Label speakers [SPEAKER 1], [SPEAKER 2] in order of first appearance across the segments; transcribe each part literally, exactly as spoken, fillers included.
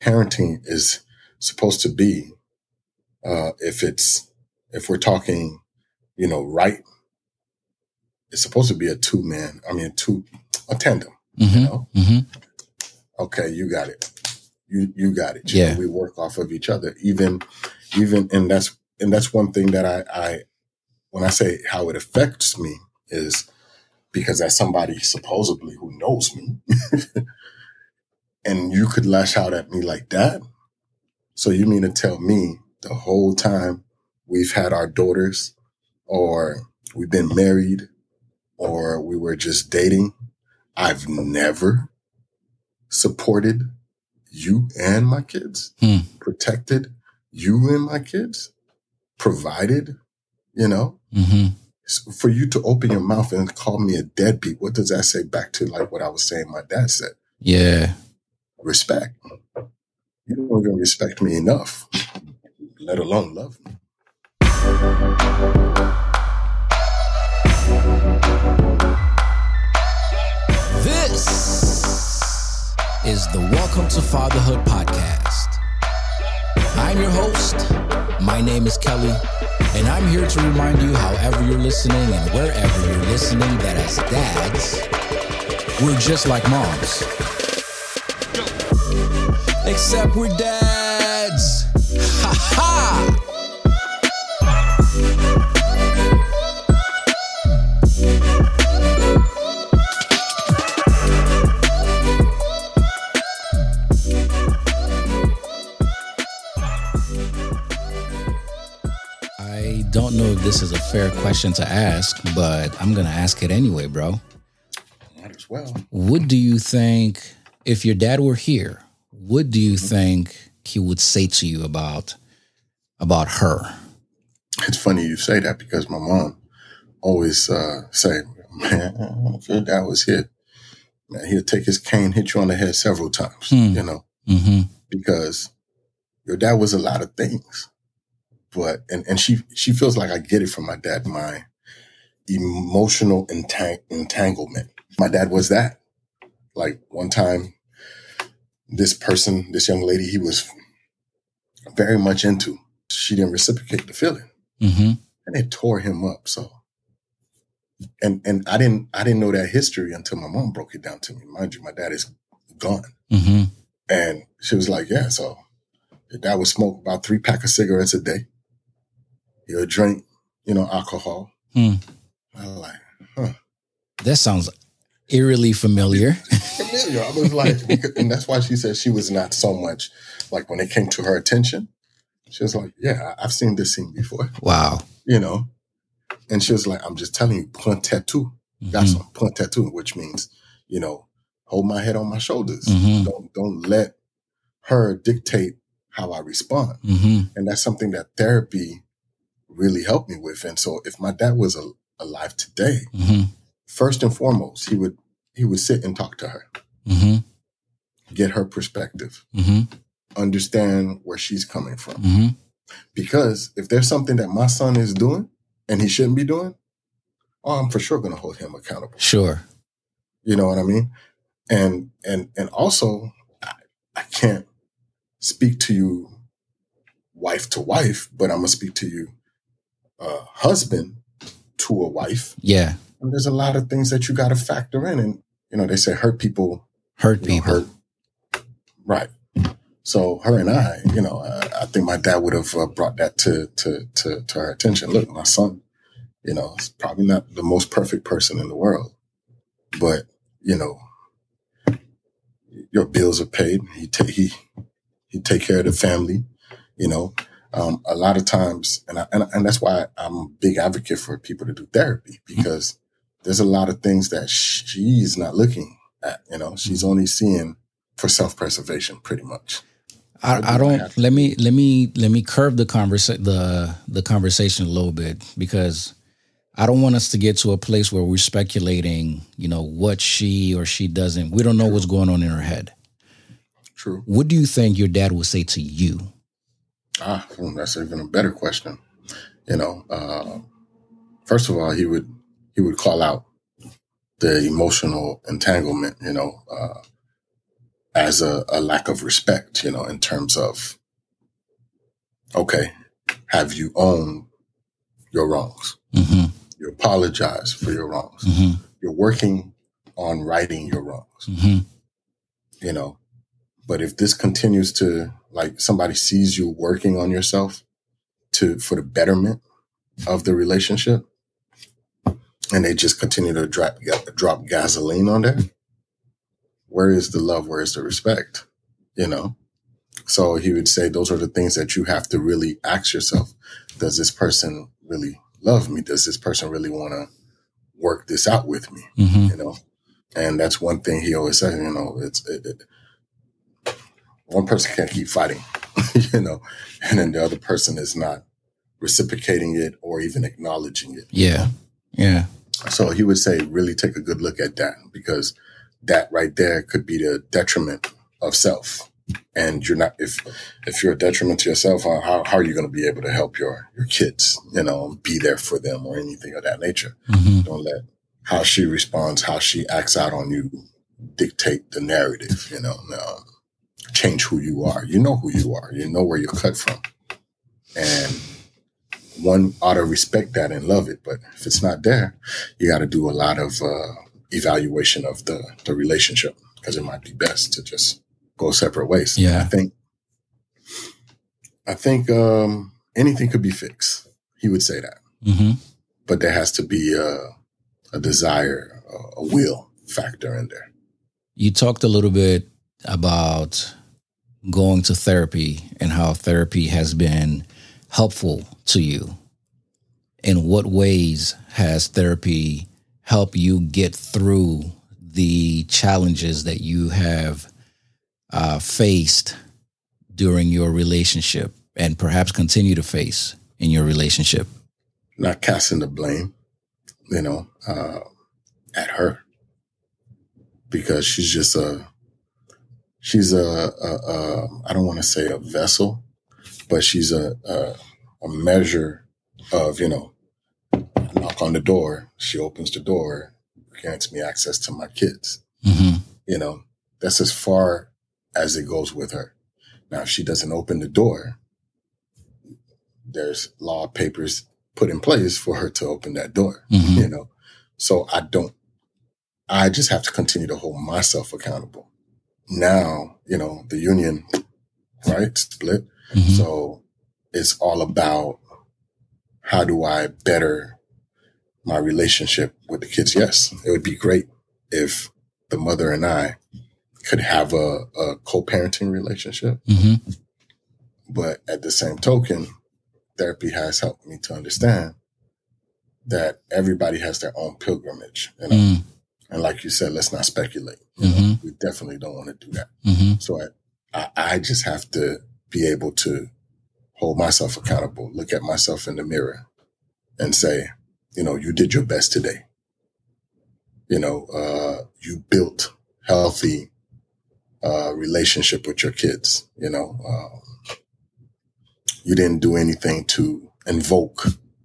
[SPEAKER 1] parenting is supposed to be, uh, if it's, if we're talking, you know, right, it's supposed to be a two man, I mean, two, a tandem,
[SPEAKER 2] mm-hmm.
[SPEAKER 1] you know?
[SPEAKER 2] Mm-hmm.
[SPEAKER 1] Okay, you got it. You, you got it. You
[SPEAKER 2] yeah.
[SPEAKER 1] know, we work off of each other, even, even, and that's, and that's one thing that I, I, when I say how it affects me is because as somebody supposedly who knows me and you could lash out at me like that. So you mean to tell me the whole time we've had our daughters or we've been married or we were just dating, I've never supported you and my kids,
[SPEAKER 2] hmm.
[SPEAKER 1] protected you and my kids, provided, you know,
[SPEAKER 2] mm-hmm.
[SPEAKER 1] for you to open your mouth and call me a deadbeat. What does that say back to like what I was saying my dad said?
[SPEAKER 2] Yeah.
[SPEAKER 1] Respect. You don't even respect me enough, let alone love me.
[SPEAKER 2] This is the Welcome to Fatherhood podcast. I'm your host. My name is Kelly, and I'm here to remind you, however you're listening and wherever you're listening, that as dads, we're just like moms. Except we're dads. Ha ha! I don't know if this is a fair question to ask, but I'm going to ask it anyway, bro.
[SPEAKER 1] Might as well.
[SPEAKER 2] What do you think, if your dad were here, what do you think he would say to you about about her?
[SPEAKER 1] It's funny you say that because my mom always uh, say, man, if your dad was here, man, he'll take his cane, hit you on the head several times,
[SPEAKER 2] Hmm.
[SPEAKER 1] you know,
[SPEAKER 2] Mm-hmm.
[SPEAKER 1] because your dad was a lot of things. But, and, and she, she feels like I get it from my dad, my emotional entang- entanglement. My dad was that. Like one time, this person, this young lady, he was very much into, she didn't reciprocate the feeling.
[SPEAKER 2] Mm-hmm.
[SPEAKER 1] And it tore him up. So, and, and I didn't, I didn't know that history until my mom broke it down to me. Mind you, my dad is gone.
[SPEAKER 2] Mm-hmm.
[SPEAKER 1] And she was like, yeah, so your dad would smoke about three pack of cigarettes a day. He'll drink, you know, alcohol.
[SPEAKER 2] Hmm.
[SPEAKER 1] I was like, huh.
[SPEAKER 2] That sounds eerily familiar.
[SPEAKER 1] Familiar. I was like, and that's why she said she was not so much like when it came to her attention. She was like, yeah, I've seen this scene before.
[SPEAKER 2] Wow.
[SPEAKER 1] You know, and she was like, I'm just telling you, point tattoo. Got
[SPEAKER 2] Mm-hmm.
[SPEAKER 1] some point tattoo, which means, you know, hold my head on my shoulders.
[SPEAKER 2] Mm-hmm.
[SPEAKER 1] Don't, don't let her dictate how I respond.
[SPEAKER 2] Mm-hmm.
[SPEAKER 1] And that's something that therapy really helped me with. And so if my dad was a, alive today,
[SPEAKER 2] Mm-hmm.
[SPEAKER 1] first and foremost, he would, he would sit and talk to her,
[SPEAKER 2] Mm-hmm.
[SPEAKER 1] get her perspective,
[SPEAKER 2] Mm-hmm.
[SPEAKER 1] understand where she's coming from.
[SPEAKER 2] Mm-hmm.
[SPEAKER 1] Because if there's something that my son is doing and he shouldn't be doing, oh, I'm for sure going to hold him accountable.
[SPEAKER 2] Sure.
[SPEAKER 1] You know what I mean? And, and, and also I, I can't speak to you wife to wife, but I'm going to speak to you, uh, husband to a wife.
[SPEAKER 2] Yeah.
[SPEAKER 1] And there's a lot of things that you got to factor in. And, you know, they say hurt people
[SPEAKER 2] Hurt
[SPEAKER 1] you know,
[SPEAKER 2] people.
[SPEAKER 1] hurt. Right. So her and I, you know, uh, I think my dad would have uh, brought that to, to, to, to her attention. Look, my son, you know, is probably not the most perfect person in the world, but, you know, your bills are paid. He, ta- he, he take care of the family, you know. Um, a lot of times, and, I, and and that's why I'm a big advocate for people to do therapy, because there's a lot of things that she's not looking at. You know, she's only seeing for self-preservation, pretty much.
[SPEAKER 2] I, I don't. Let me let me let me curve the conversa- the the conversation a little bit, because I don't want us to get to a place where we're speculating, you know, what she or she doesn't. We don't know
[SPEAKER 1] True.
[SPEAKER 2] what's going on in her head.
[SPEAKER 1] True.
[SPEAKER 2] What do you think your dad would say to you?
[SPEAKER 1] Ah, that's even a better question. You know, uh, first of all, he would he would call out the emotional entanglement. You know, uh, as a, a lack of respect, you know, in terms of, okay, have you owned your wrongs?
[SPEAKER 2] Mm-hmm.
[SPEAKER 1] You apologize for your wrongs.
[SPEAKER 2] Mm-hmm.
[SPEAKER 1] You're working on righting your wrongs,
[SPEAKER 2] mm-hmm.
[SPEAKER 1] you know. But if this continues to, like, somebody sees you working on yourself to for the betterment of the relationship, and they just continue to drop, drop gasoline on there, where is the love? Where is the respect? You know? So he would say those are the things that you have to really ask yourself. Does this person really love me? Does this person really want to work this out with me?
[SPEAKER 2] Mm-hmm.
[SPEAKER 1] You know? And that's one thing he always said, you know, it's, it, it, one person can't keep fighting, you know, and then the other person is not reciprocating it or even acknowledging it.
[SPEAKER 2] Yeah. Yeah.
[SPEAKER 1] So he would say, really take a good look at that, because that right there could be the detriment of self. And you're not, if, if you're a detriment to yourself, how, how are you going to be able to help your, your kids, you know, be there for them or anything of that nature?
[SPEAKER 2] Mm-hmm.
[SPEAKER 1] Don't let how she responds, how she acts out on you dictate the narrative, you know, um, change who you are. You know who you are. You know where you're cut from. And one ought to respect that and love it. But if it's not there, you got to do a lot of uh, evaluation of the, the relationship, because it might be best to just go separate ways.
[SPEAKER 2] Yeah.
[SPEAKER 1] I think, I think um, anything could be fixed. He would say that.
[SPEAKER 2] Mm-hmm.
[SPEAKER 1] But there has to be a, a desire, a, a will factor in there.
[SPEAKER 2] You talked a little bit about going to therapy and how therapy has been helpful to you. In what ways has therapy helped you get through the challenges that you have uh, faced during your relationship and perhaps continue to face in your relationship?
[SPEAKER 1] Not casting the blame, you know, uh, at her, because she's just a, she's a, a, a I don't want to say a vessel, but she's a, a, a measure of, you know, knock on the door, she opens the door, grants me access to my kids.
[SPEAKER 2] Mm-hmm.
[SPEAKER 1] You know, that's as far as it goes with her. Now, if she doesn't open the door, there's law papers put in place for her to open that door,
[SPEAKER 2] mm-hmm.
[SPEAKER 1] you know? So I don't, I just have to continue to hold myself accountable. Now, you know, the union, right, split.
[SPEAKER 2] Mm-hmm.
[SPEAKER 1] So it's all about how do I better my relationship with the kids? Yes, it would be great if the mother and I could have a, a co-parenting relationship.
[SPEAKER 2] Mm-hmm.
[SPEAKER 1] But at the same token, therapy has helped me to understand that everybody has their own pilgrimage, you know? Mm. And like you said, let's not speculate. You mm-hmm. know? We definitely don't want to do that.
[SPEAKER 2] Mm-hmm.
[SPEAKER 1] So I, I just have to be able to hold myself accountable, look at myself in the mirror and say, you know, you did your best today. You know, uh, you built healthy uh, relationship with your kids. You know, um, you didn't do anything to invoke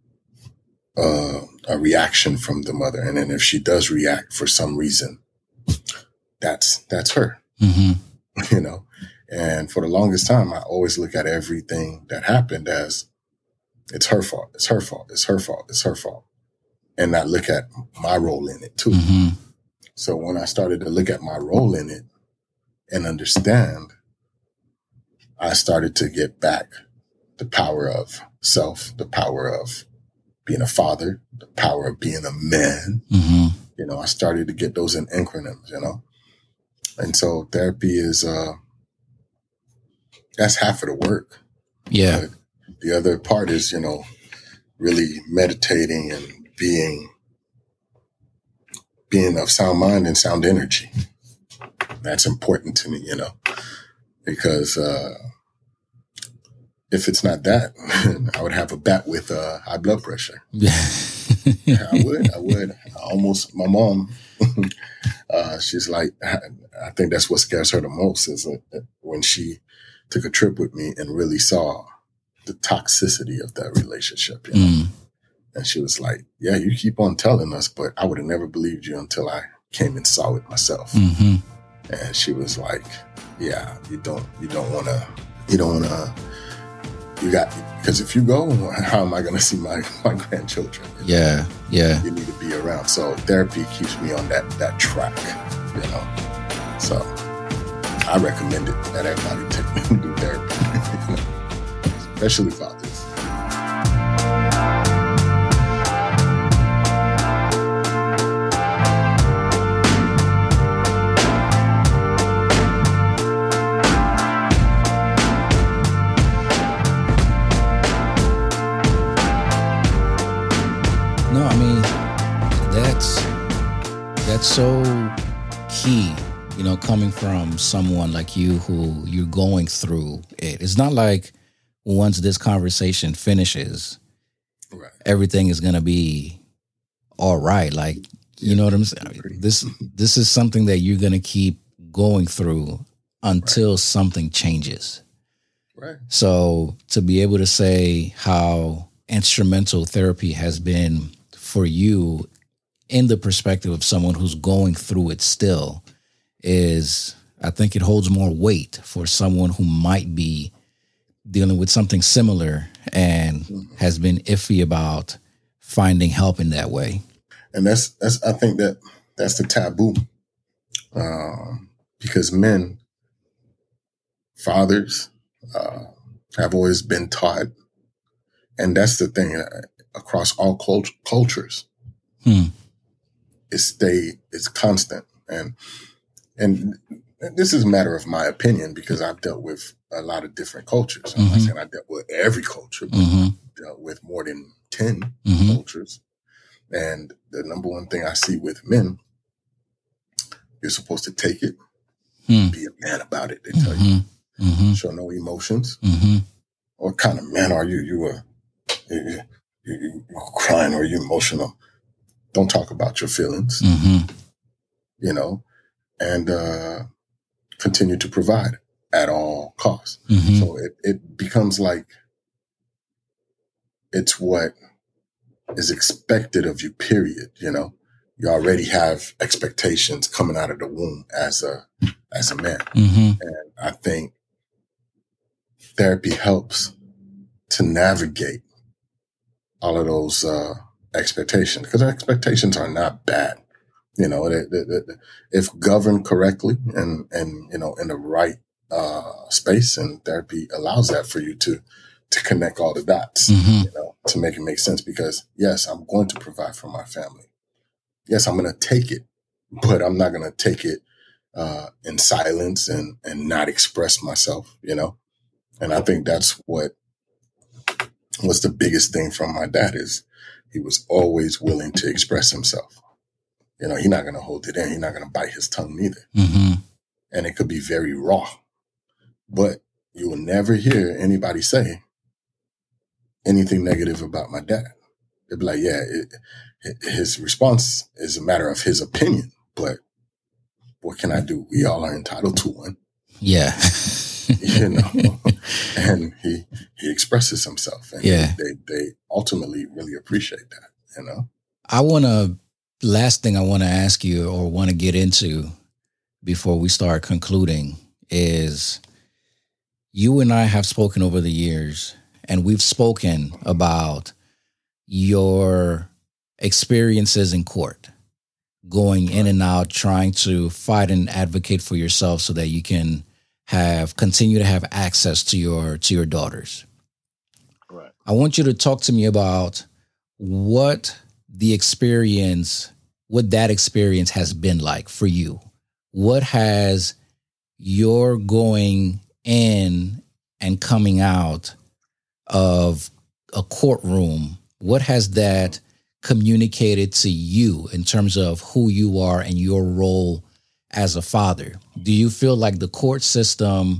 [SPEAKER 1] uh, a reaction from the mother. And then if she does react for some reason, that's that's her.
[SPEAKER 2] Mm-hmm.
[SPEAKER 1] You know, and for the longest time, I always look at everything that happened as it's her fault. It's her fault. It's her fault. It's her fault. And not look at my role in it too.
[SPEAKER 2] Mm-hmm.
[SPEAKER 1] So when I started to look at my role in it and understand, I started to get back the power of self, the power of being a father, the power of being a man.
[SPEAKER 2] Mm-hmm.
[SPEAKER 1] You know, I started to get those in increments, you know. And so therapy is, uh, that's half of the work.
[SPEAKER 2] Yeah.
[SPEAKER 1] But the other part is, you know, really meditating and being, being of sound mind and sound energy. That's important to me, you know, because, uh, if it's not that, I would have a bat with uh, high blood pressure. Yeah, I would. I would. I almost, my mom, uh, she's like, I think that's what scares her the most is when she took a trip with me and really saw the toxicity of that relationship. You know? Mm. And she was like, yeah, you keep on telling us, but I would have never believed you until I came and saw it myself.
[SPEAKER 2] Mm-hmm.
[SPEAKER 1] And she was like, yeah, you don't, you don't want to, you don't want to, you got, because if you go, how am I going to see my, my grandchildren? You know?
[SPEAKER 2] Yeah. Yeah.
[SPEAKER 1] You need to be around. So therapy keeps me on that, that track, you know? So I recommend it that everybody take, do therapy, you know? Especially fathers.
[SPEAKER 2] No, I mean, that's that's so key, you know, coming from someone like you who you're going through it. It's not like once this conversation finishes,
[SPEAKER 1] right,
[SPEAKER 2] everything is going to be all right. Like, yeah, you know what I'm saying? This this is something that you're going to keep going through until right. something changes.
[SPEAKER 1] Right.
[SPEAKER 2] So to be able to say how instrumental therapy has been for you in the perspective of someone who's going through it still is, I think it holds more weight for someone who might be dealing with something similar and mm-hmm. has been iffy about finding help in that way.
[SPEAKER 1] And that's, that's, I think that that's the taboo, um, because men, fathers, uh, have always been taught. And that's the thing, uh, across all cult- cultures,
[SPEAKER 2] hmm.
[SPEAKER 1] it stay, it's constant. And, and this is a matter of my opinion because I've dealt with a lot of different cultures. I'm mm-hmm. not saying I dealt with every culture, but mm-hmm. I've dealt with more than ten mm-hmm. cultures. And the number one thing I see with men, you're supposed to take it, hmm. be a man about it. They tell mm-hmm. you, mm-hmm. show no emotions. Mm-hmm. What kind of man are you? You are you, you, you're crying or you're emotional. Don't talk about your feelings, mm-hmm. you know, and uh, continue to provide at all costs. Mm-hmm. So it, it becomes like it's what is expected of you, period. You know, you already have expectations coming out of the womb as a, as a man. Mm-hmm. And I think therapy helps to navigate all of those uh, expectations, because expectations are not bad. You know, they, they, they, if governed correctly and, and, you know, in the right uh, space, and therapy allows that for you to, to connect all the dots, mm-hmm. you know, to make it make sense. Because yes, I'm going to provide for my family. Yes, I'm going to take it, but I'm not going to take it uh, in silence and, and not express myself, you know? And I think that's what was the biggest thing from my dad, is he was always willing to express himself. You know, he's not going to hold it in. He's not going to bite his tongue neither. Mm-hmm. And it could be very raw, but you will never hear anybody say anything negative about my dad. They'd be like, yeah, it, it, his response is a matter of his opinion, but what can I do? We all are entitled to one.
[SPEAKER 2] Yeah.
[SPEAKER 1] You know, and he, he expresses himself, and
[SPEAKER 2] yeah.
[SPEAKER 1] they, they ultimately really appreciate that, you know?
[SPEAKER 2] I want to, last thing I want to ask you or want to get into before we start concluding is, you and I have spoken over the years, and we've spoken about your experiences in court, going in and out, trying to fight and advocate for yourself so that you can have continue to have access to your to your daughters.
[SPEAKER 1] Right.
[SPEAKER 2] I want you to talk to me about what the experience, what that experience has been like for you. What has your going in and coming out of a courtroom, what has that communicated to you in terms of who you are and your role as a father? Do you feel like the court system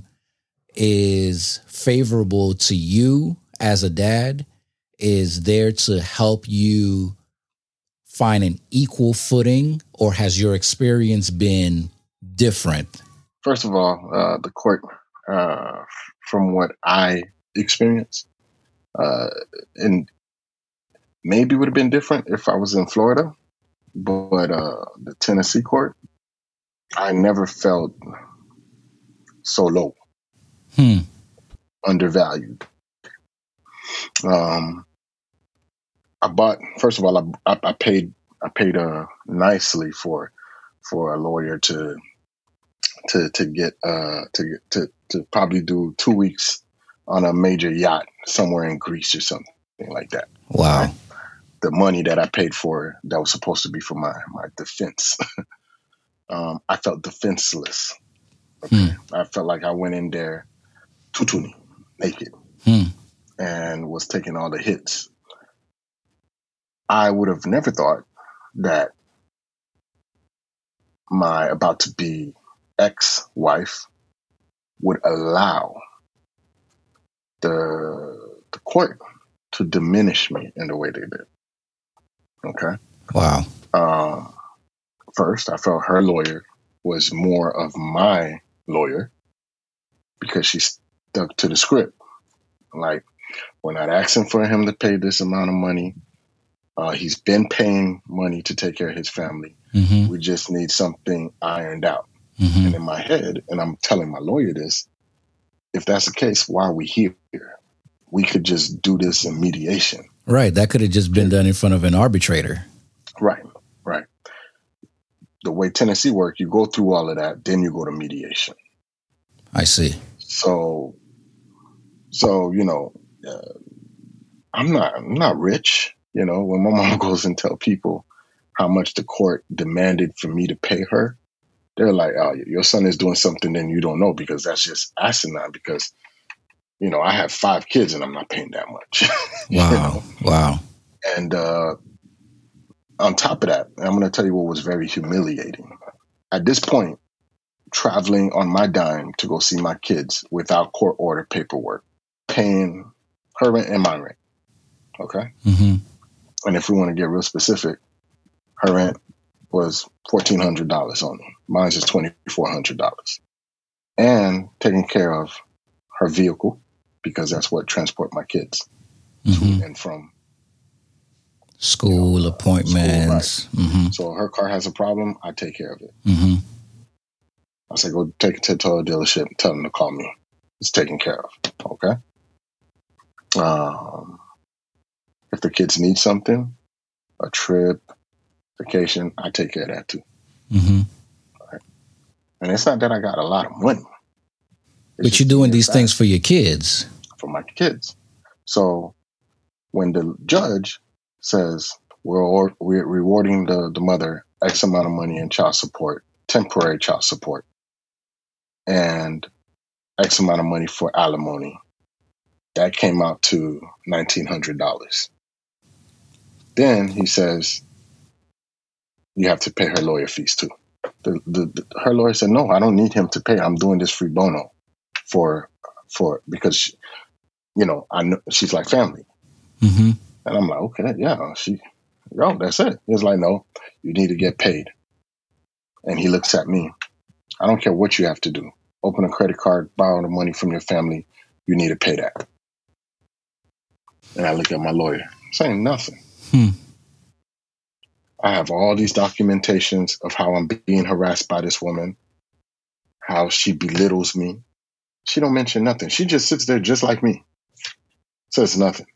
[SPEAKER 2] is favorable to you as a dad, is there to help you find an equal footing, or has your experience been different?
[SPEAKER 1] First of all, uh, the court, uh, from what I experienced, uh, and maybe would have been different if I was in Florida, but uh, the Tennessee court, I never felt so low,
[SPEAKER 2] Hmm.
[SPEAKER 1] undervalued. Um, I bought, first of all, I, I, I paid, I paid uh, nicely for, for a lawyer to, to, to get, uh, to get, to, to probably do two weeks on a major yacht somewhere in Greece or something like that.
[SPEAKER 2] Wow.
[SPEAKER 1] Right? The money that I paid for that was supposed to be for my, my defense. um, I felt defenseless. Okay.
[SPEAKER 2] Hmm.
[SPEAKER 1] I felt like I went in there tutuni, naked,
[SPEAKER 2] Hmm.
[SPEAKER 1] and was taking all the hits. I would have never thought that my about to be ex-wife would allow the the court to diminish me in the way they did. Okay.
[SPEAKER 2] Wow.
[SPEAKER 1] Um, first, I felt her lawyer was more of my lawyer because she stuck to the script. Like, we're not asking for him to pay this amount of money. Uh, he's been paying money to take care of his family.
[SPEAKER 2] Mm-hmm.
[SPEAKER 1] We just need something ironed out.
[SPEAKER 2] Mm-hmm.
[SPEAKER 1] And in my head, and I'm telling my lawyer this, if that's the case, why are we here? We could just do this in mediation.
[SPEAKER 2] Right. That could have just been done in front of an arbitrator.
[SPEAKER 1] Right, right. The way Tennessee works, you go through all of that, then you go to mediation.
[SPEAKER 2] I see.
[SPEAKER 1] So, so you know, uh, I'm not, I'm not rich. You know, when my mom goes and tell people how much the court demanded for me to pay her, they're like, "Oh, your son is doing something that you don't know," because that's just asinine. Because, you know, I have five kids and I'm not paying that much.
[SPEAKER 2] Wow.
[SPEAKER 1] You know?
[SPEAKER 2] Wow.
[SPEAKER 1] And uh, on top of that, I'm going to tell you what was very humiliating. At this point, traveling on my dime to go see my kids without court order paperwork, paying her rent and my rent. Okay.
[SPEAKER 2] Mm-hmm.
[SPEAKER 1] And if we want to get real specific, her rent was fourteen hundred dollars on me. Mine is twenty-four hundred dollars. And taking care of her vehicle, because that's what transport my kids
[SPEAKER 2] Mm-hmm.
[SPEAKER 1] to and from
[SPEAKER 2] school,
[SPEAKER 1] you know,
[SPEAKER 2] appointments.
[SPEAKER 1] School, right.
[SPEAKER 2] Mm-hmm.
[SPEAKER 1] So her car has a problem, I take care of it.
[SPEAKER 2] Mm-hmm.
[SPEAKER 1] I say, go take it to the Toyota dealership and tell them to call me. It's taken care of. Okay. Um, if the kids need something, a trip, vacation, I take care of that too.
[SPEAKER 2] Mm-hmm.
[SPEAKER 1] Right? And it's not that I got a lot of money. It's
[SPEAKER 2] But you're doing these things for your kids.
[SPEAKER 1] For my kids. So when the judge says we're, we're rewarding the, the mother X amount of money in child support, temporary child support, and X amount of money for alimony, that came out to nineteen hundred dollars. Then he says, you have to pay her lawyer fees too. The, the, the, her lawyer said, no, I don't need him to pay. I'm doing this free bono for, for, because, she, you know, I know she's like family.
[SPEAKER 2] Mm-hmm.
[SPEAKER 1] And I'm like, okay, yeah, she, yo, that's it. He's like, no, you need to get paid. And he looks at me. I don't care what you have to do. Open a credit card, borrow the money from your family. You need to pay that. And I look at my lawyer, saying nothing.
[SPEAKER 2] Hmm.
[SPEAKER 1] I have all these documentations of how I'm being harassed by this woman, how she belittles me. She don't mention nothing. She just sits there just like me. Says nothing.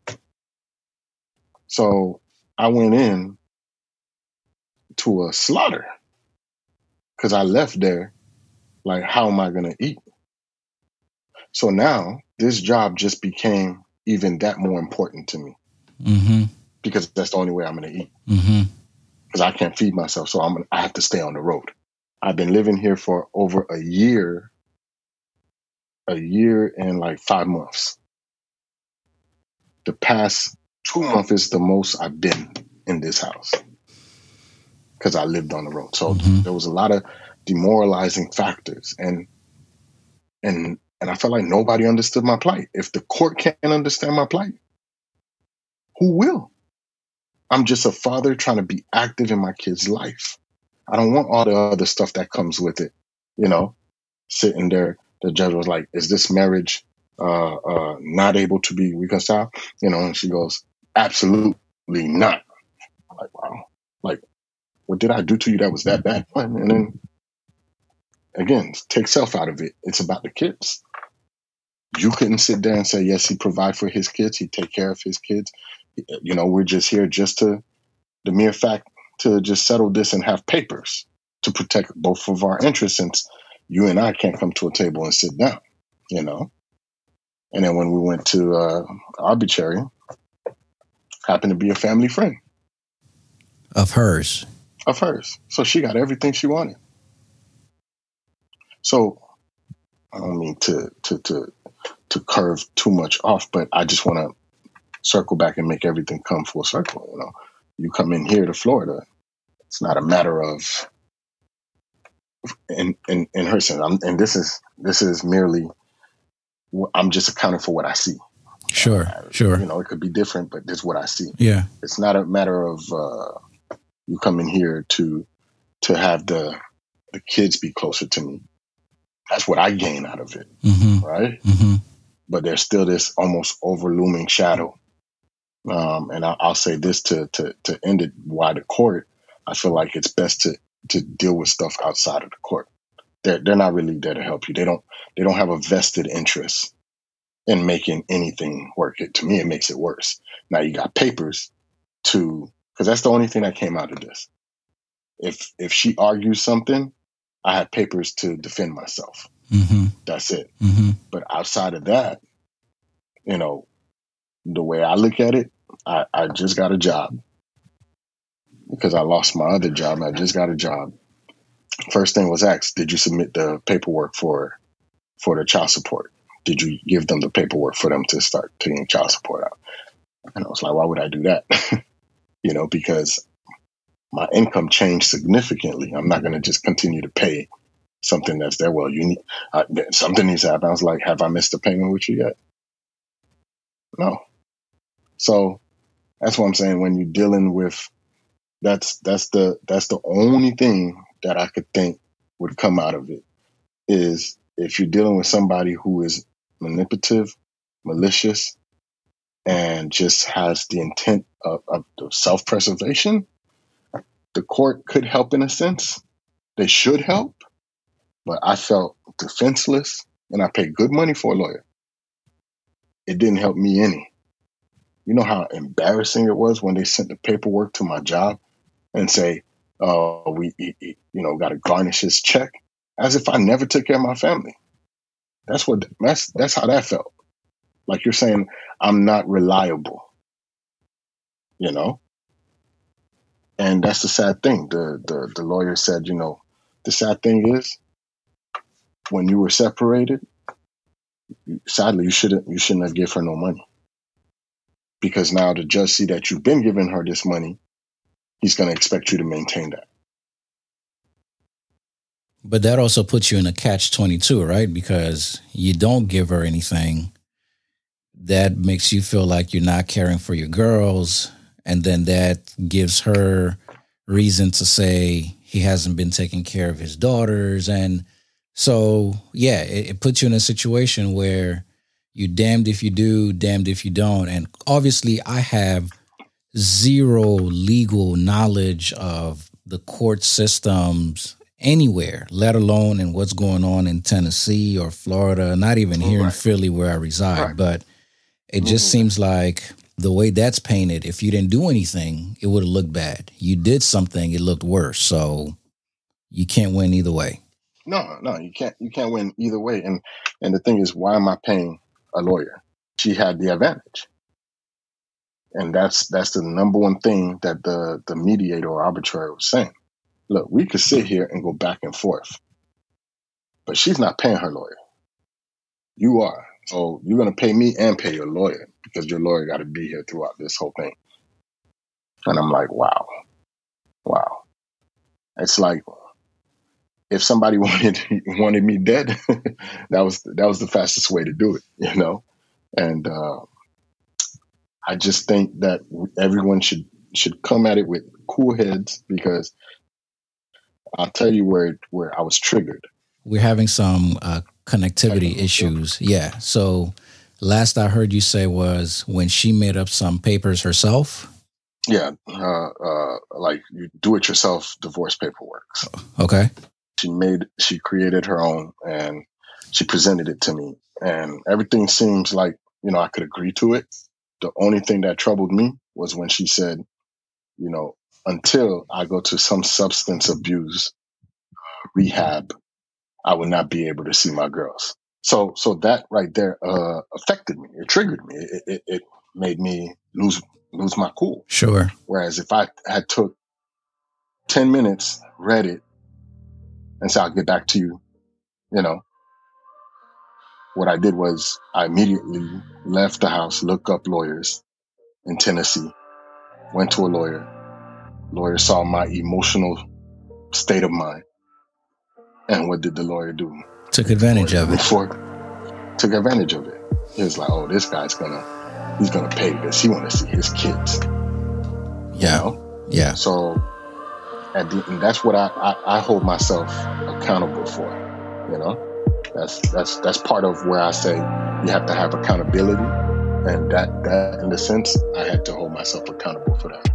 [SPEAKER 1] So I went in to a slaughter because I left there like, how am I going to eat? So now this job just became even that more important to me.
[SPEAKER 2] Mm-hmm.
[SPEAKER 1] Because that's the only way I'm going to eat.
[SPEAKER 2] Mm-hmm.
[SPEAKER 1] Because I can't feed myself, so I'm gonna, I have to stay on the road. I've been living here for over a year, a year and like five months. The past two months is the most I've been in this house because I lived on the road. So
[SPEAKER 2] Mm-hmm.
[SPEAKER 1] there was a lot of demoralizing factors, and and and I felt like nobody understood my plight. If the court can't understand my plight, who will? I'm just a father trying to be active in my kid's life. I don't want all the other stuff that comes with it. You know, sitting there, the judge was like, is this marriage uh, uh, not able to be reconciled? You know, and she goes, absolutely not. I'm like, wow. Like, what did I do to you that was that bad? And then again, take self out of it. It's about the kids. You couldn't sit there and say, yes, he provide for his kids. He take care of his kids. You know, we're just here just to, the mere fact to just settle this and have papers to protect both of our interests, since you and I can't come to a table and sit down, you know? And then when we went to uh, arbitrary, happened to be a family friend.
[SPEAKER 2] Of hers.
[SPEAKER 1] Of hers. So she got everything she wanted. So I don't mean to to to to curve too much off, but I just want to circle back and make everything come full circle. You know, you come in here to Florida, it's not a matter of in in, in her sense. I'm, and this is this is merely I'm just accounting for what I see.
[SPEAKER 2] Sure,
[SPEAKER 1] uh,
[SPEAKER 2] sure.
[SPEAKER 1] You know, it could be different, but this is what I see.
[SPEAKER 2] Yeah,
[SPEAKER 1] it's not a matter of uh, you come in here to to have the the kids be closer to me. That's what I gain out of it,
[SPEAKER 2] mm-hmm.
[SPEAKER 1] right?
[SPEAKER 2] Mm-hmm.
[SPEAKER 1] But there's still this almost overlooming shadow. Um, and I, I'll say this to to to end it. Why the court? I feel like it's best to to deal with stuff outside of the court. They're they're not really there to help you. They don't they don't have a vested interest in making anything work. It to me, it makes it worse. Now you got papers to, because that's the only thing that came out of this. If if she argues something, I have papers to defend myself.
[SPEAKER 2] Mm-hmm.
[SPEAKER 1] That's it.
[SPEAKER 2] Mm-hmm.
[SPEAKER 1] But outside of that, you know, the way I look at it, I, I just got a job because I lost my other job. And I just got a job. First thing was asked, did you submit the paperwork for for the child support? Did you give them the paperwork for them to start taking child support out? And I was like, why would I do that? You know, because my income changed significantly. I'm not going to just continue to pay something that's there. Well, you need uh, something needs to happen. I was like, have I missed a payment with you yet? No. So that's what I'm saying. When you're dealing with, that's that's the that's the only thing that I could think would come out of it is if you're dealing with somebody who is manipulative, malicious, and just has the intent of, of self-preservation. The court could help in a sense. They should help. But I felt defenseless, and I paid good money for a lawyer. It didn't help me any. You know how embarrassing it was when they sent the paperwork to my job and say, oh, we, you know, got to garnish his check, as if I never took care of my family. That's what, that's, that's how that felt. Like you're saying, I'm not reliable, you know? And that's the sad thing. The, the, the lawyer said, you know, the sad thing is when you were separated, sadly, you shouldn't, you shouldn't have given her no money, because now the judge see that you've been giving her this money. He's going to expect you to maintain that.
[SPEAKER 2] But that also puts you in a catch twenty-two, right? Because you don't give her anything. That makes you feel like you're not caring for your girls. And then that gives her reason to say he hasn't been taking care of his daughters. And so, yeah, it, it puts you in a situation where you're damned if you do, damned if you don't. And obviously I have zero legal knowledge of the court systems anywhere, let alone in what's going on in Tennessee or Florida, not even here right. in Philly where I reside. Right. But it just mm-hmm. seems like the way that's painted, if you didn't do anything, it would have looked bad. You did something, it looked worse. So you can't win either way.
[SPEAKER 1] No, no, you can't. You can't win either way. And and the thing is, why am I paying a lawyer? She had the advantage, and that's that's the number one thing that the the mediator or arbitrator was saying. Look, we could sit here and go back and forth, but she's not paying her lawyer. You are. So you're going to pay me and pay your lawyer, because your lawyer got to be here throughout this whole thing. And I'm like, wow, wow. It's like if somebody wanted wanted me dead, that was that was the fastest way to do it, you know. And uh, I just think that everyone should should come at it with cool heads, because I'll tell you where where I was triggered.
[SPEAKER 2] We're having some uh, connectivity issues. Yeah. So last I heard you say was when she made up some papers herself.
[SPEAKER 1] Yeah. Uh, uh, like you do it yourself divorce paperwork.
[SPEAKER 2] Okay.
[SPEAKER 1] she made, she created her own, and she presented it to me, and everything seems like, you know, I could agree to it. The only thing that troubled me was when she said, you know, until I go to some substance abuse rehab, I would not be able to see my girls. So, so that right there uh, affected me. It triggered me. It, it, it made me lose lose my cool.
[SPEAKER 2] Sure.
[SPEAKER 1] Whereas if I had took ten minutes, read it, and said, I'll get back to you, you know, what I did was I immediately left the house, looked up lawyers in Tennessee, went to a lawyer. Lawyer saw my emotional state of mind. And what did the lawyer do?
[SPEAKER 2] Took advantage of it.
[SPEAKER 1] Before, took advantage of it. He was like, oh, this guy's gonna, he's gonna pay this. He wanna see his kids.
[SPEAKER 2] Yeah.
[SPEAKER 1] You know?
[SPEAKER 2] Yeah.
[SPEAKER 1] So at the, and that's what I, I, I hold myself accountable for, you know? That's that's that's part of where I say you have to have accountability, and that that in a sense I had to hold myself accountable for that.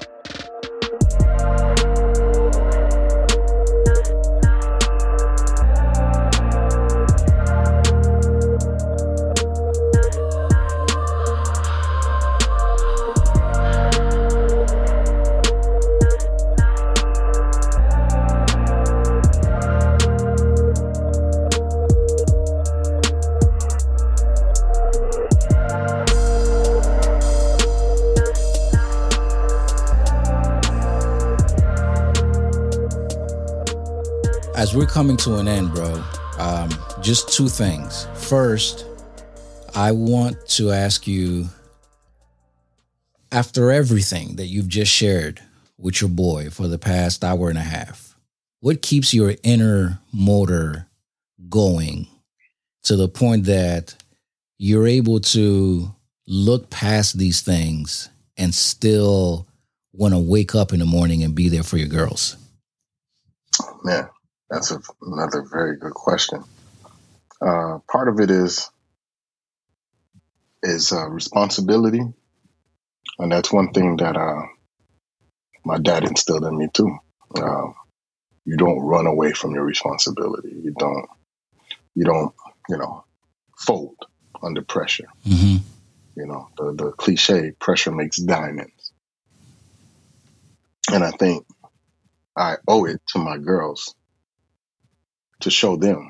[SPEAKER 2] As we're coming to an end, bro, um, just two things. First, I want to ask you, after everything that you've just shared with your boy for the past hour and a half, what keeps your inner motor going to the point that you're able to look past these things and still want to wake up in the morning and be there for your girls?
[SPEAKER 1] Man. That's a, another very good question. Uh, part of it is is uh, responsibility, and that's one thing that uh, my dad instilled in me too. Uh, you don't run away from your responsibility. You don't. You don't. You know, fold under pressure.
[SPEAKER 2] Mm-hmm.
[SPEAKER 1] You know, the the cliche: pressure makes diamonds. And I think I owe it to my girls to show them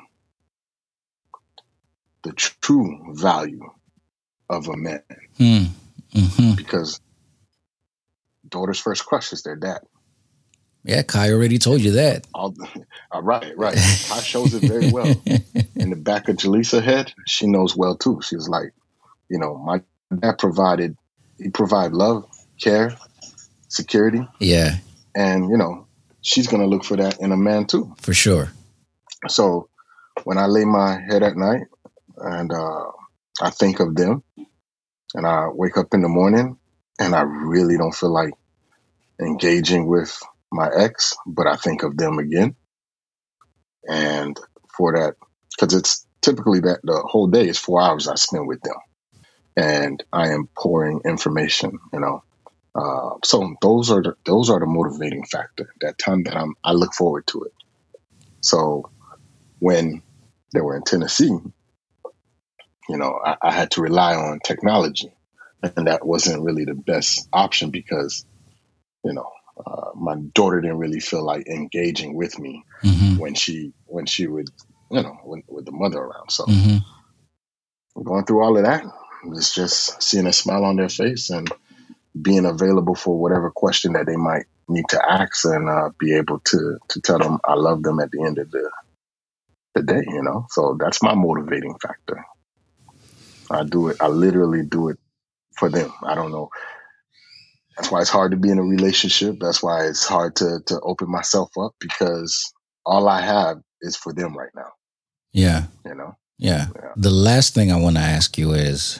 [SPEAKER 1] the true value of a man.
[SPEAKER 2] Mm. Mm-hmm.
[SPEAKER 1] Because daughter's first crush is their dad.
[SPEAKER 2] Yeah, Kai already told you that.
[SPEAKER 1] All, all right, right. Kai shows it very well. In the back of Jaleesa's head, she knows well too. She was like, you know, my dad provided, he provided love, care, security.
[SPEAKER 2] Yeah.
[SPEAKER 1] And, you know, she's going to look for that in a man too.
[SPEAKER 2] For sure.
[SPEAKER 1] So when I lay my head at night and uh, I think of them, and I wake up in the morning and I really don't feel like engaging with my ex, but I think of them again. And for that, because it's typically that the whole day is four hours I spend with them, and I am pouring information, you know. Uh, so those are the, those are the motivating factor. That time that I'm, I look forward to it. So when they were in Tennessee, you know, I, I had to rely on technology, and that wasn't really the best option because, you know, uh, my daughter didn't really feel like engaging with me
[SPEAKER 2] mm-hmm.
[SPEAKER 1] when she when she would, you know, when, with the mother around. So
[SPEAKER 2] mm-hmm.
[SPEAKER 1] going through all of that, it's just seeing a smile on their face and being available for whatever question that they might need to ask, and uh, be able to to tell them I love them at the end of the the day, you know. So that's my motivating factor. I do it. I literally do it for them. I don't know. That's why it's hard to be in a relationship. That's why it's hard to to open myself up, because all I have is for them right now.
[SPEAKER 2] Yeah.
[SPEAKER 1] You know?
[SPEAKER 2] Yeah.
[SPEAKER 1] yeah.
[SPEAKER 2] The last thing I want to ask you is,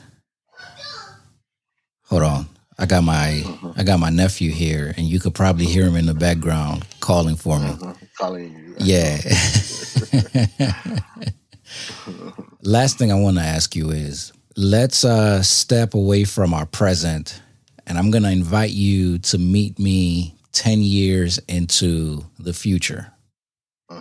[SPEAKER 2] hold on. I got my mm-hmm. I got my nephew here, and you could probably hear him in the background calling for me.
[SPEAKER 1] Mm-hmm. Calling you.
[SPEAKER 2] Yeah. Last thing I want to ask you is, let's uh, step away from our present, and I'm going to invite you to meet me ten years into the future.
[SPEAKER 1] Mm-hmm.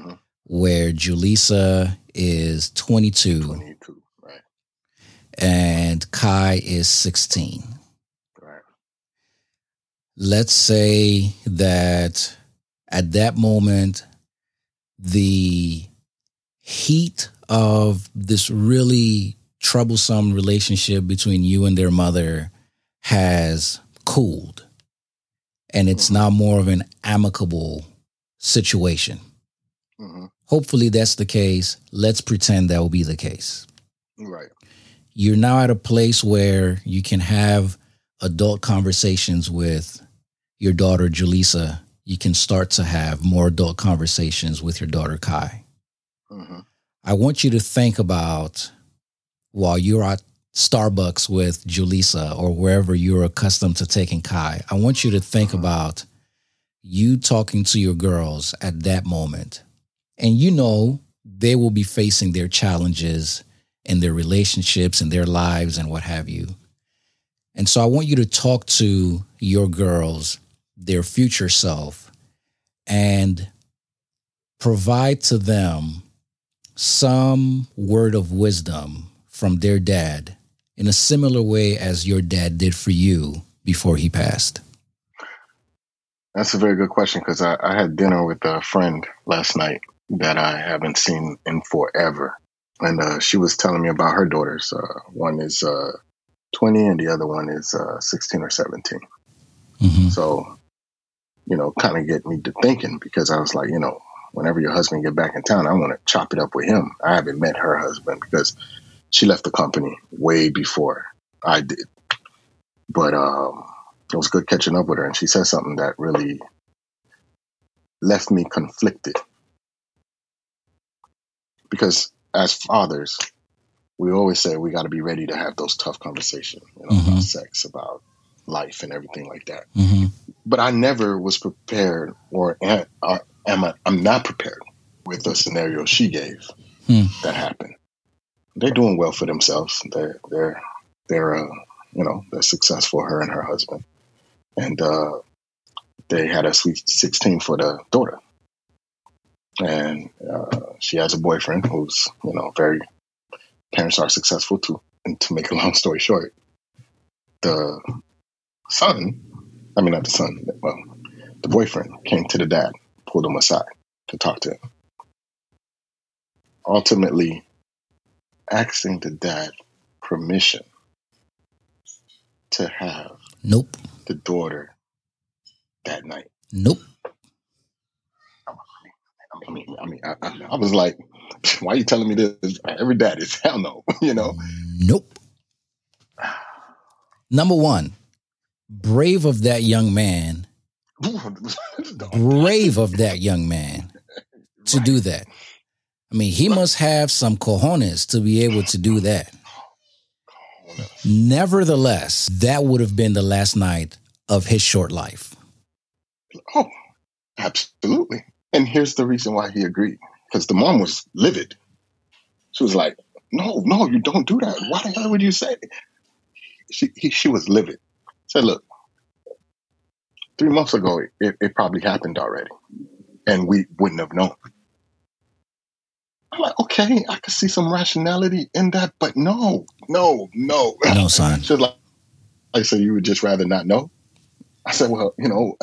[SPEAKER 2] where Julissa is twenty-two,
[SPEAKER 1] twenty-two, right.
[SPEAKER 2] And Kai is sixteen.
[SPEAKER 1] Right.
[SPEAKER 2] Let's say that at that moment, the heat of this really troublesome relationship between you and their mother has cooled, and it's now more of an amicable situation.
[SPEAKER 1] Mm-hmm.
[SPEAKER 2] Hopefully that's the case. Let's pretend that will be the case.
[SPEAKER 1] Right.
[SPEAKER 2] You're now at a place where you can have adult conversations with your daughter, Julissa. You can start to have more adult conversations with your daughter, Kai.
[SPEAKER 1] Mm-hmm.
[SPEAKER 2] I want you to think about, while you're at Starbucks with Julissa or wherever you're accustomed to taking Kai, I want you to think mm-hmm. about you talking to your girls at that moment. And you know they will be facing their challenges in their relationships and their lives and what have you. And so I want you to talk to your girls, their future self, and provide to them some word of wisdom from their dad in a similar way as your dad did for you before he passed.
[SPEAKER 1] That's a very good question, because I, I had dinner with a friend last night that I haven't seen in forever. And uh, she was telling me about her daughters. Uh, one is uh, twenty and the other one is uh, sixteen or seventeen.
[SPEAKER 2] Mm-hmm.
[SPEAKER 1] So, you know, kind of get me to thinking, because I was like, you know, whenever your husband get back in town, I want to chop it up with him. I haven't met her husband because she left the company way before I did. But um, it was good catching up with her. And she said something that really left me conflicted. Because as fathers, we always say we got to be ready to have those tough conversations, you know,
[SPEAKER 2] mm-hmm.
[SPEAKER 1] about sex, about life and everything like that.
[SPEAKER 2] Mm-hmm.
[SPEAKER 1] But I never was prepared, or am, uh, am I, I'm not prepared with the scenario she gave
[SPEAKER 2] hmm.
[SPEAKER 1] that happened. They're doing well for themselves. They're, they're, they're, uh, you know, they're successful, her and her husband. And uh, they had a sweet sixteen for the daughter. And uh, she has a boyfriend who's, you know, very, parents are successful too. And to make a long story short, the son, I mean, not the son, well, the boyfriend came to the dad, pulled him aside to talk to him. Ultimately, asking the dad permission to have
[SPEAKER 2] nope.
[SPEAKER 1] the daughter that night.
[SPEAKER 2] Nope.
[SPEAKER 1] I mean, I mean, I, I, I was like, why are you telling me this? Every dad is hell no, you know?
[SPEAKER 2] Nope. Number one, brave of that young man, brave of that young man to right. do that. I mean, he must have some cojones to be able to do that. Nevertheless, that would have been the last night of his short life.
[SPEAKER 1] Oh, absolutely. And here's the reason why he agreed. Because the mom was livid. She was like, no, no, you don't do that. Why the hell would you say it? She, he, she was livid. Said, look, three months ago, it, it probably happened already. And we wouldn't have known. I'm like, okay, I could see some rationality in that, but no, no, no.
[SPEAKER 2] No, son.
[SPEAKER 1] She was like, I said, you would just rather not know? I said, well, you know,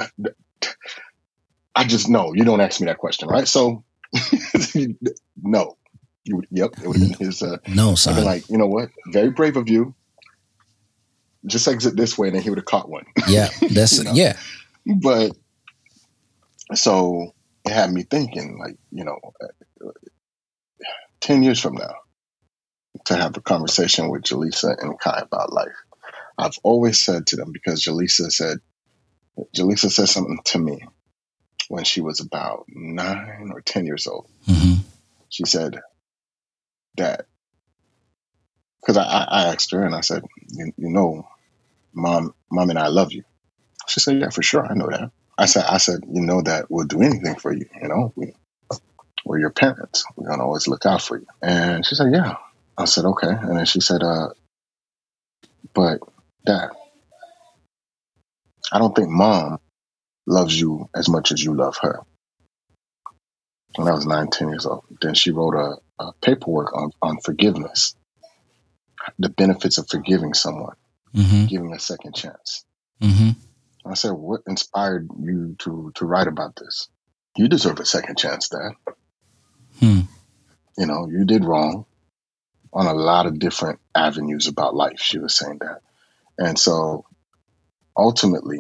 [SPEAKER 1] I just know. You don't ask me that question, right? So, no. You would, yep, it would have been his. Uh,
[SPEAKER 2] no, son.
[SPEAKER 1] I'd been like, you know what? Very brave of you. Just exit this way, and then he would have caught one.
[SPEAKER 2] Yeah, that's
[SPEAKER 1] you know?
[SPEAKER 2] yeah.
[SPEAKER 1] But so it had me thinking, like, you know, ten years from now, to have a conversation with Julissa and Kai about life. I've always said to them, because Julissa said, Julissa said something to me when she was about nine or ten years old.
[SPEAKER 2] Mm-hmm.
[SPEAKER 1] She said, Dad, because I, I asked her and I said, you, you know, mom, mom and I love you. She said, yeah, for sure. I know that. I said, I said, you know that we'll do anything for you. You know, we, we're your parents. We're going to always look out for you. And she said, yeah. I said, okay. And then she said, uh, but Dad, I don't think mom loves you as much as you love her. when I was nine, ten years old. Then she wrote a, a paperwork on, on forgiveness, the benefits of forgiving someone, mm-hmm. giving a second chance. Mm-hmm. I said, what inspired you to, to write about this? You deserve a second chance, Dad. Hmm. You know, you did wrong on a lot of different avenues about life. She was saying that. And so ultimately,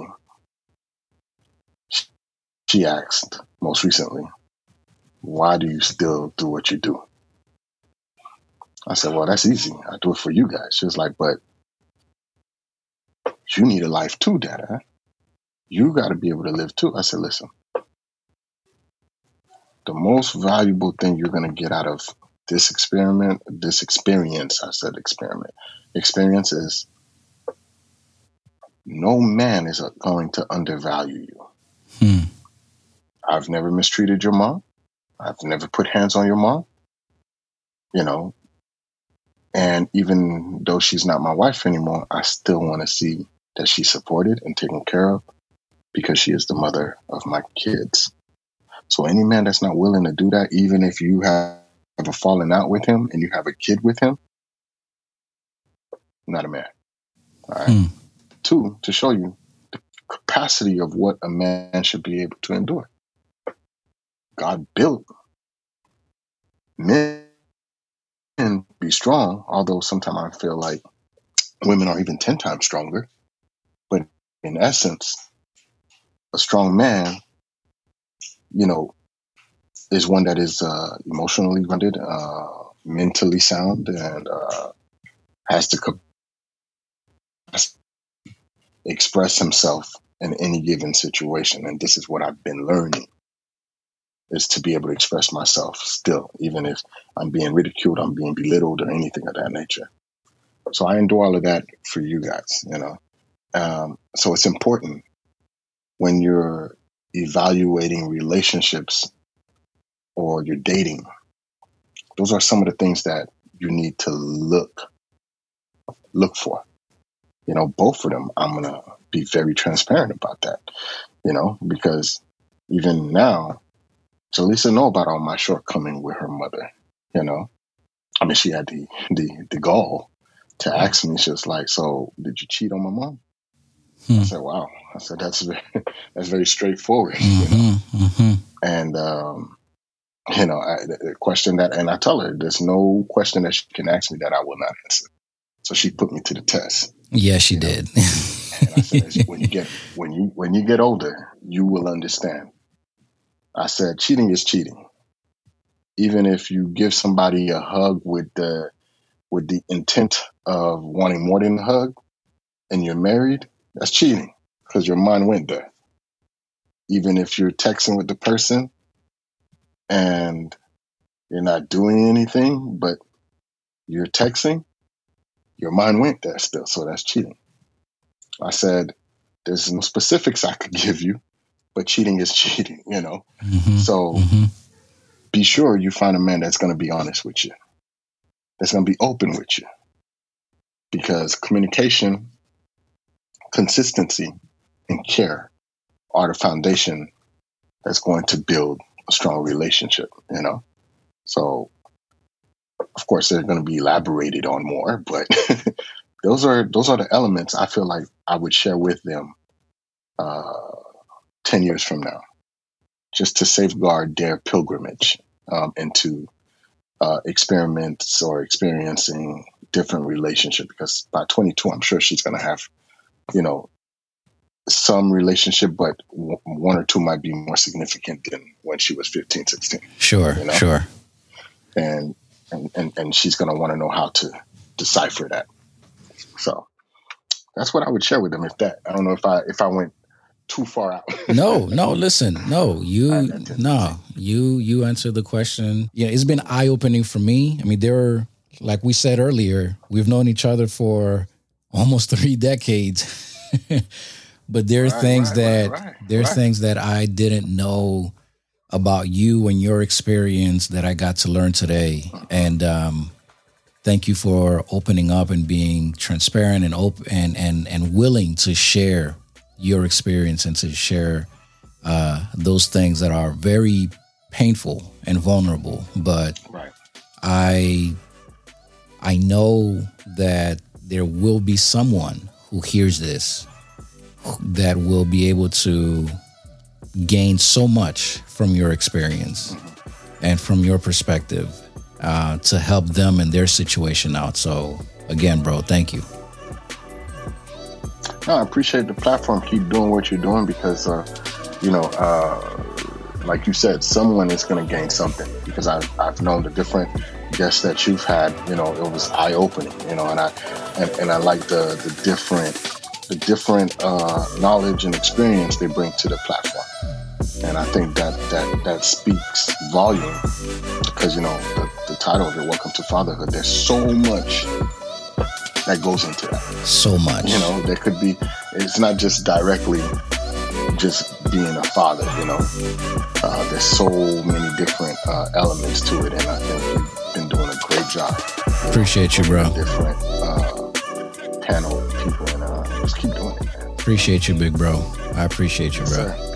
[SPEAKER 1] she asked most recently, why do you still do what you do? I said, well, that's easy. I do it for you guys. She was like, but you need a life too, Dad. You got to be able to live too. I said, listen, the most valuable thing you're going to get out of this experiment, this experience, I said experiment, experience is no man is going to undervalue you. Hmm. I've never mistreated your mom. I've never put hands on your mom, you know, and even though she's not my wife anymore, I still want to see that she's supported and taken care of because she is the mother of my kids. So any man that's not willing to do that, even if you have a falling out with him and you have a kid with him, not a man. All right. Hmm. Two, to show you the capacity of what a man should be able to endure. God built men be strong, although sometimes I feel like women are even ten times stronger. But in essence, a strong man, you know, is one that is uh, emotionally grounded, uh, mentally sound, and uh, has to co- express himself in any given situation. And this is what I've been learning, is to be able to express myself still, even if I'm being ridiculed, I'm being belittled, or anything of that nature. So I endure all of that for you guys, you know. Um, so it's important when you're evaluating relationships or you're dating. Those are some of the things that you need to look look for. You know, both of them, I'm going to be very transparent about that, you know, because even now, Jaleesa know about all my shortcoming with her mother, you know. I mean, she had the, the, the gall to ask me. She was like, so did you cheat on my mom? Hmm. I said, wow. I said, that's very, that's very straightforward, mm-hmm, you know. Mm-hmm. And, um, you know, I, the question that, and I tell her, there's no question that she can ask me that I will not answer. So she put me to the test.
[SPEAKER 2] Yeah, she did.
[SPEAKER 1] And I said, when you get, when you, when you get older, you will understand. I said, cheating is cheating. Even if you give somebody a hug with the, with the intent of wanting more than a hug and you're married, that's cheating because your mind went there. Even if you're texting with the person and you're not doing anything, but you're texting, your mind went there still. So that's cheating. I said, there's no specifics I could give you, but cheating is cheating, you know? Mm-hmm. So mm-hmm. be sure you find a man that's going to be honest with you, that's going to be open with you, because communication, consistency, and care are the foundation that's going to build a strong relationship, you know? So, of course, they're going to be elaborated on more, but those are those are the elements I feel like I would share with them uh, ten years from now, just to safeguard their pilgrimage um, into uh, experiments or experiencing different relationship. Because by twenty-two, I'm sure she's going to have, you know, some relationship, but w- one or two might be more significant than when she was fifteen, sixteen.
[SPEAKER 2] Sure,
[SPEAKER 1] you know?
[SPEAKER 2] sure.
[SPEAKER 1] And, and, and, and she's going to want to know how to decipher that. So that's what I would share with them. If that, I don't know if I, if I went too far out.
[SPEAKER 2] no, no, listen, no, you, no, you, you answered the question. Yeah. It's been eye opening for me. I mean, there are, like we said earlier, we've known each other for almost three decades, but there are right, things right, that, right, right, there's right. things that I didn't know about you and your experience that I got to learn today. And, um, thank you for opening up and being transparent and open and, and, and willing to share your experience and to share uh, those things that are very painful and vulnerable, but
[SPEAKER 1] right.
[SPEAKER 2] I I know that there will be someone who hears this that will be able to gain so much from your experience mm-hmm. and from your perspective uh, to help them in their situation out. So again, bro, thank you.
[SPEAKER 1] No, I appreciate the platform. Keep doing what you're doing because, uh, you know, uh, like you said, someone is going to gain something because I've, I've known the different guests that you've had, you know, it was eye opening, you know, and I, and, and I like the, the different, the different uh, knowledge and experience they bring to the platform. And I think that, that, that speaks volume because, you know, the, the title of it, Welcome to Fatherhood, there's so much that goes into that.
[SPEAKER 2] So much.
[SPEAKER 1] You know, there could be, it's not just directly just being a father, you know. Uh, there's so many different uh, elements to it, and I think you've been doing a great job.
[SPEAKER 2] Appreciate you, bro.
[SPEAKER 1] Different uh, panel of people, and uh, just keep doing it, man.
[SPEAKER 2] Appreciate you, big bro. I appreciate you,
[SPEAKER 1] Yes,
[SPEAKER 2] bro.
[SPEAKER 1] Sir.